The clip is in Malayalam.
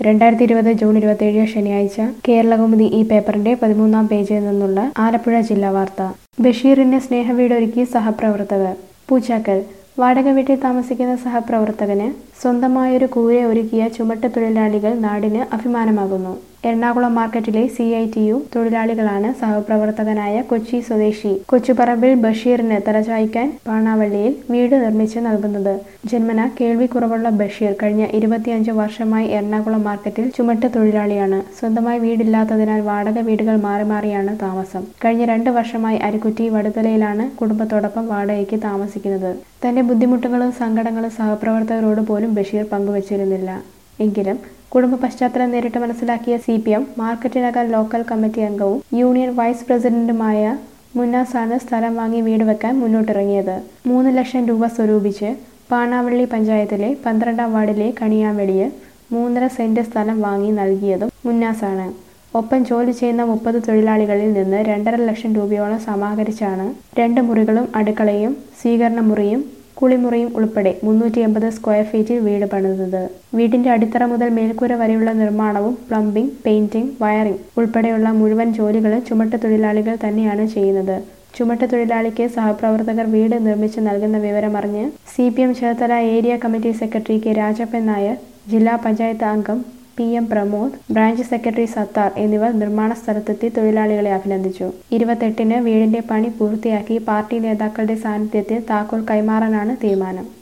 2020 ജൂൺ 27 ശനിയാഴ്ച കേരളകൗമുദി ഈ പേപ്പറിന്റെ 13-ാം പേജിൽ നിന്നുള്ള ആലപ്പുഴ ജില്ലാ വാർത്ത. ബഷീറിന് സ്നേഹവീടൊരുക്കി സഹപ്രവർത്തകർ. പൂച്ചാക്കൽ. വാടക വീട്ടിൽ താമസിക്കുന്ന സഹപ്രവർത്തകന് സ്വന്തമായൊരു കൂര ഒരുക്കിയ ചുമട്ടുതൊഴിലാളികൾ നാടിന് അഭിമാനമാകുന്നു. എറണാകുളം മാർക്കറ്റിലെ CITU തൊഴിലാളികളാണ് സഹപ്രവർത്തകനായ കൊച്ചി സ്വദേശി കൊച്ചുപറമ്പിൽ ബഷീറിന് തലചായ്ക്കാൻ പാണാവള്ളിയിൽ വീട് നിർമ്മിച്ച് നൽകുന്നത്. ജന്മന കേൾവിക്കുറവുള്ള ബഷീർ കഴിഞ്ഞ 25 വർഷമായി എറണാകുളം മാർക്കറ്റിൽ ചുമട്ടുതൊഴിലാളിയാണ്. സ്വന്തമായി വീടില്ലാത്തതിനാൽ വാടക വീടുകൾ മാറി മാറിയാണ് താമസം. കഴിഞ്ഞ 2 വർഷമായി അരിക്കുറ്റി വടുതലയിലാണ് കുടുംബത്തോടൊപ്പം വാടകയ്ക്ക് താമസിക്കുന്നത്. തന്റെ ബുദ്ധിമുട്ടുകളും സങ്കടങ്ങളും സഹപ്രവർത്തകരോട് പോലും ബഷീർ പങ്കുവച്ചിരുന്നില്ല. എങ്കിലും കുടുംബ പശ്ചാത്തലം നേരിട്ട് മനസ്സിലാക്കിയ CPM മാർക്കറ്റിനകം ലോക്കൽ കമ്മിറ്റി അംഗവും യൂണിയൻ വൈസ് പ്രസിഡന്റുമായ മുന്നാസാണ് സ്ഥലം വാങ്ങി വീട് വെക്കാൻ മുന്നോട്ടിറങ്ങിയത്. 3 ലക്ഷം രൂപ സ്വരൂപിച്ച് പാണാവള്ളി പഞ്ചായത്തിലെ 12-ാം വാർഡിലെ കണിയാവെളിയിൽ 3.5 സെന്റ് സ്ഥലം വാങ്ങി നൽകിയതും മുന്നാസാണ്. ഒപ്പം ജോലി ചെയ്യുന്ന 30 തൊഴിലാളികളിൽ നിന്ന് 2.5 ലക്ഷം രൂപയോളം സമാഹരിച്ചാണ് 2 മുറികളും അടുക്കളയും സ്വീകരണ മുറിയും കുളിമുറിയും ഉൾപ്പെടെ 380 സ്ക്വയർ ഫീറ്റിൽ വീട് പണിതത്. വീടിന്റെ അടിത്തറ മുതൽ മേൽക്കൂര വരെയുള്ള നിർമ്മാണവും പ്ലംബിംഗ്, പെയിന്റിംഗ്, വയറിംഗ് ഉൾപ്പെടെയുള്ള മുഴുവൻ ജോലികളും ചുമട്ടുതൊഴിലാളികൾ തന്നെയാണ് ചെയ്യുന്നത്. ചുമട്ടുതൊഴിലാളിക്ക് സഹപ്രവർത്തകർ വീട് നിർമ്മിച്ച് നൽകുന്ന വിവരമറിഞ്ഞ് CPM Cherthala area committee secretary K. Rajappan Nair, ജില്ലാ പഞ്ചായത്ത് അംഗം PM Pramod, branch secretary Sathar എന്നിവർ നിർമ്മാണ സ്ഥലത്തെത്തി തൊഴിലാളികളെ അഭിനന്ദിച്ചു. 28-ന് വീടിന്റെ പണി പൂർത്തിയാക്കി പാർട്ടി നേതാക്കളുടെ സാന്നിധ്യത്തിൽ താക്കോൽ കൈമാറാനാണ് തീരുമാനം.